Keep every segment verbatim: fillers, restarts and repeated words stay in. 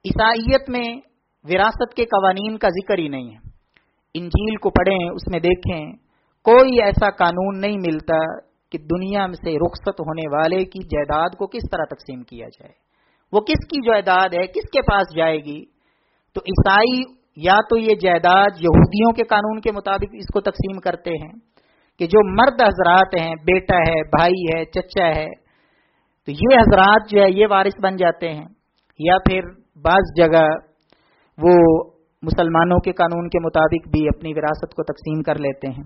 عیسائیت میں وراثت کے قوانین کا ذکر ہی نہیں ہے. انجیل کو پڑھیں، اس میں دیکھیں کوئی ایسا قانون نہیں ملتا کہ دنیا میں سے رخصت ہونے والے کی جائیداد کو کس طرح تقسیم کیا جائے، وہ کس کی جائیداد ہے، کس کے پاس جائے گی. تو عیسائی یا تو یہ جائیداد یہودیوں کے قانون کے مطابق اس کو تقسیم کرتے ہیں کہ جو مرد حضرات ہیں، بیٹا ہے، بھائی ہے، چچا ہے، تو یہ حضرات جو ہے یہ وارث بن جاتے ہیں. یا پھر بعض جگہ وہ مسلمانوں کے قانون کے مطابق بھی اپنی وراثت کو تقسیم کر لیتے ہیں.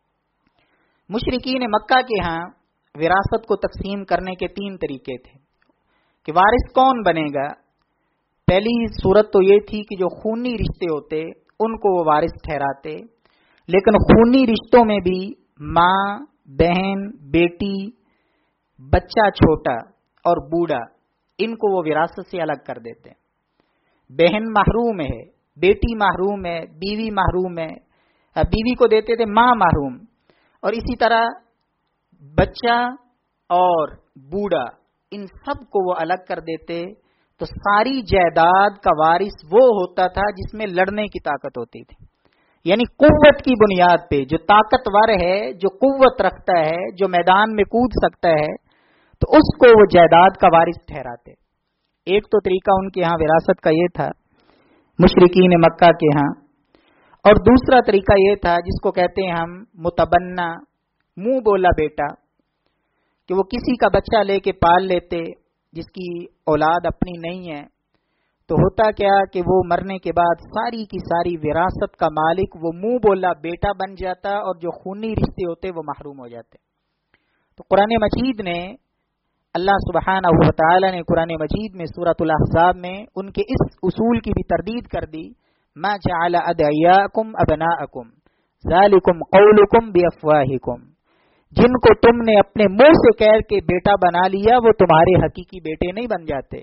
مشرکین مکہ کے ہاں وراثت کو تقسیم کرنے کے تین طریقے تھے کہ وارث کون بنے گا. پہلی صورت تو یہ تھی کہ جو خونی رشتے ہوتے ان کو وہ وارث ٹھہراتے، لیکن خونی رشتوں میں بھی ماں، بہن، بیٹی، بچہ چھوٹا اور بوڑھا، ان کو وہ وراثت سے الگ کر دیتے. بہن محروم ہے، بیٹی محروم ہے، بیوی محروم ہے، بیوی کو دیتے تھے ماں محروم، اور اسی طرح بچہ اور بوڑھا ان سب کو وہ الگ کر دیتے. تو ساری جائیداد کا وارث وہ ہوتا تھا جس میں لڑنے کی طاقت ہوتی تھی، یعنی قوت کی بنیاد پہ جو طاقتور ہے، جو قوت رکھتا ہے، جو میدان میں کود سکتا ہے، تو اس کو وہ جائیداد کا وارث ٹھہراتے. ایک تو طریقہ ان کے ہاں وراثت کا یہ تھا مشرکین مکہ کے ہاں، اور دوسرا طریقہ یہ تھا جس کو کہتے ہیں ہم متبنہ، منہ بولا بیٹا، کہ وہ کسی کا بچہ لے کے پال لیتے جس کی اولاد اپنی نہیں ہے. تو ہوتا کیا کہ وہ مرنے کے بعد ساری کی ساری وراثت کا مالک وہ منہ بولا بیٹا بن جاتا، اور جو خونی رشتے ہوتے وہ محروم ہو جاتے. تو قرآن مجید نے، اللہ سبحانہ و تعالی نے قرآن مجید میں سورۃ الاحزاب میں ان کے اس اصول کی بھی تردید کر دی. ما جعل ادعیاءکم ابناءکم ذالکم قولکم بافواہکم، جن کو تم نے اپنے منہ سے کہہ کے بیٹا بنا لیا وہ تمہارے حقیقی بیٹے نہیں بن جاتے.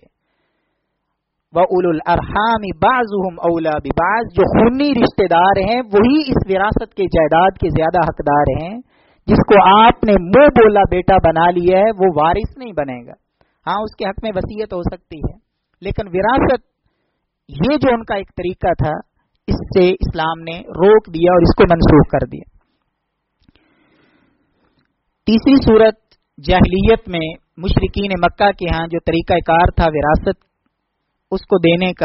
وَأُولُو الْأَرْحَامِ بَعْضُهُمْ أَوْلَىٰ بِبَعْضٍ، جو خونی رشتہ دار ہیں وہی اس وراثت کے جائیداد کے زیادہ حقدار ہیں. جس کو آپ نے منہ بولا بیٹا بنا لیا ہے وہ وارث نہیں بنے گا. ہاں اس کے حق میں وصیت ہو سکتی ہے، لیکن وراثت یہ جو ان کا ایک طریقہ تھا اس سے اسلام نے روک دیا اور اس کو منسوخ کر دیا. تیسری صورت جاہلیت میں مشرکین مکہ کے ہاں جو طریقہ کار تھا وراثت اس کو دینے کا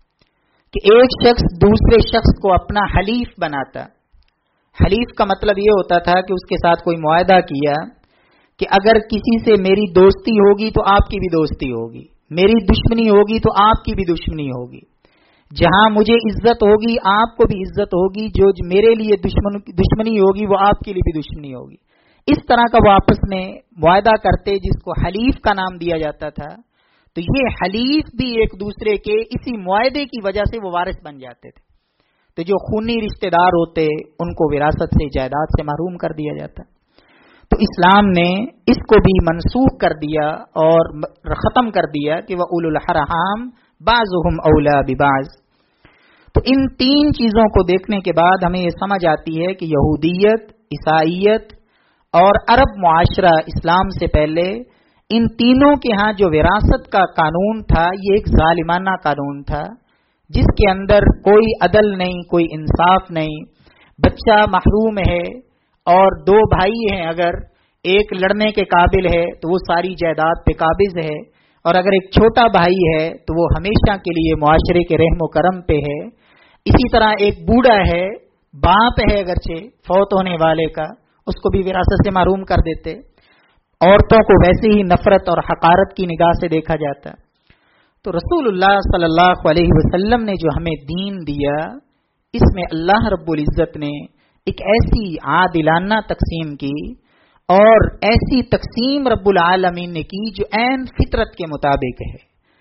کہ ایک شخص دوسرے شخص کو اپنا حلیف بناتا. حلیف کا مطلب یہ ہوتا تھا کہ اس کے ساتھ کوئی معاہدہ کیا کہ اگر کسی سے میری دوستی ہوگی تو آپ کی بھی دوستی ہوگی، میری دشمنی ہوگی تو آپ کی بھی دشمنی ہوگی، جہاں مجھے عزت ہوگی آپ کو بھی عزت ہوگی، جو میرے لیے دشمن دشمنی ہوگی وہ آپ کے لیے بھی دشمنی ہوگی. اس طرح کا وہ آپس میں معاہدہ کرتے جس کو حلیف کا نام دیا جاتا تھا. تو یہ حلیف بھی ایک دوسرے کے اسی معاہدے کی وجہ سے وہ وارث بن جاتے تھے. تو جو خونی رشتہ دار ہوتے ان کو وراثت سے، جائیداد سے محروم کر دیا جاتا. تو اسلام نے اس کو بھی منسوخ کر دیا اور ختم کر دیا کہ وَأُولُو الْأَرْحَامِ بَعْضُهُمْ أَوْلَىٰ بِبَعْضٍ. تو ان تین چیزوں کو دیکھنے کے بعد ہمیں یہ سمجھ آتی ہے کہ یہودیت، عیسائیت اور عرب معاشرہ اسلام سے پہلے ان تینوں کے ہاں جو وراثت کا قانون تھا یہ ایک ظالمانہ قانون تھا جس کے اندر کوئی عدل نہیں، کوئی انصاف نہیں. بچہ محروم ہے اور دو بھائی ہیں، اگر ایک لڑنے کے قابل ہے تو وہ ساری جائیداد پہ قابض ہے، اور اگر ایک چھوٹا بھائی ہے تو وہ ہمیشہ کے لیے معاشرے کے رحم و کرم پہ ہے. اسی طرح ایک بوڑھا ہے، باپ ہے اگرچہ فوت ہونے والے کا، اس کو بھی وراثت سے محروم کر دیتے. عورتوں کو ویسے ہی نفرت اور حقارت کی نگاہ سے دیکھا جاتا. تو رسول اللہ صلی اللہ علیہ وسلم نے جو ہمیں دین دیا اس میں اللہ رب العزت نے ایک ایسی عادلانہ تقسیم کی اور ایسی تقسیم رب العالمین نے کی جو عین فطرت کے مطابق ہے.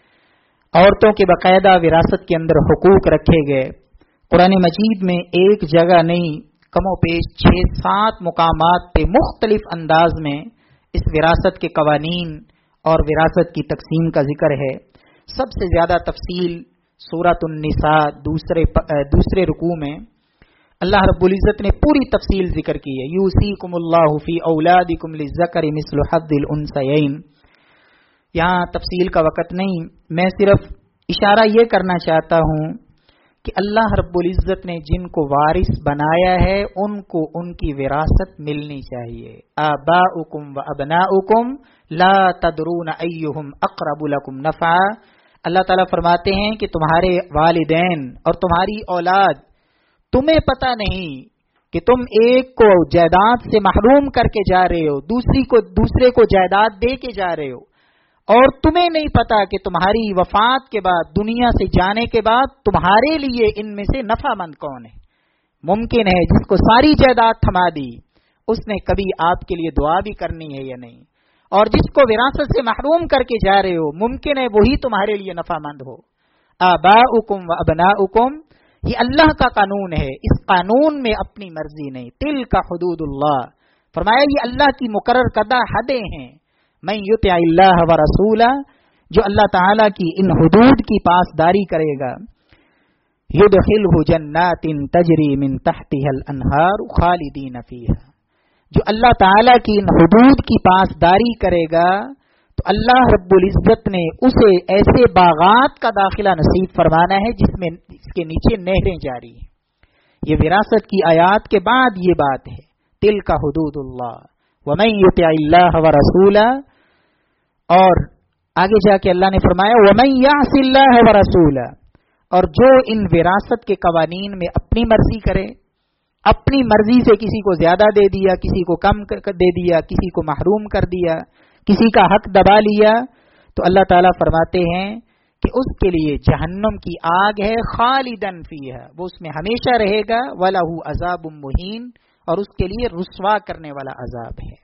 عورتوں کے باقاعدہ وراثت کے اندر حقوق رکھے گئے. قرآن مجید میں ایک جگہ نہیں، کم و بیش چھ سات مقامات پہ مختلف انداز میں اس وراثت کے قوانین اور وراثت کی تقسیم کا ذکر ہے. سب سے زیادہ تفصیل سورۃ النساء دوسرے دوسرے رکوع میں اللہ رب العزت نے پوری تفصیل ذکر کی ہے. یوصیکم اللہ فی اولادکم للذکر مثل حظ الانثیین. یہاں تفصیل کا وقت نہیں، میں صرف اشارہ یہ کرنا چاہتا ہوں کہ اللہ رب العزت نے جن کو وارث بنایا ہے ان کو ان کی وراثت ملنی چاہیے. آباؤکم و ابناؤکم لا تدرون ایہم اقرب لکم نفعا. اللہ تعالیٰ فرماتے ہیں کہ تمہارے والدین اور تمہاری اولاد تمہیں پتہ نہیں کہ تم ایک کو جائیداد سے محروم کر کے جا رہے ہو, دوسری کو دوسرے کو جائیداد دے کے جا رہے ہو, اور تمہیں نہیں پتا کہ تمہاری وفات کے بعد, دنیا سے جانے کے بعد تمہارے لیے ان میں سے نفع مند کون ہے. ممکن ہے جس کو ساری جائیداد تھما دی اس نے کبھی آپ کے لیے دعا بھی کرنی ہے یا نہیں, اور جس کو وراثت سے محروم کر کے جا رہے ہو ممکن ہے وہی تمہارے لیے نفع مند ہو. آباؤکم و ابناؤکم, یہ اللہ کا قانون ہے, اس قانون میں اپنی مرضی نہیں. تلک حدود اللہ, فرمایا یہ اللہ کی مقرر کردہ حدیں ہیں. من یطع اللہ و رسولہ, جو اللہ تعالیٰ کی ان حدود کی پاسداری کرے گا, یدخلہ جنات تجری من تحتها الانہار خالدین فیہا, جو اللہ تعالیٰ کی ان حدود کی پاسداری کرے گا تو اللہ رب العزت نے اسے ایسے باغات کا داخلہ نصیب فرمانا ہے جس میں اس کے نیچے نہریں جاری ہیں. یہ وراثت کی آیات کے بعد یہ بات ہے, تلک حدود اللہ ومن یطع اللہ ورسولہ, اور آگے جا کے اللہ نے فرمایا ومن یعص اللہ ورسولہ, اور جو ان وراثت کے قوانین میں اپنی مرضی کرے, اپنی مرضی سے کسی کو زیادہ دے دیا, کسی کو کم دے دیا, کسی کو محروم کر دیا, کسی کا حق دبا لیا, تو اللہ تعالیٰ فرماتے ہیں کہ اس کے لیے جہنم کی آگ ہے, خالدن فیہا, وہ اس میں ہمیشہ رہے گا, وَلَهُ عَذَابٌ مُہین, اور اس کے لیے رسوا کرنے والا عذاب ہے.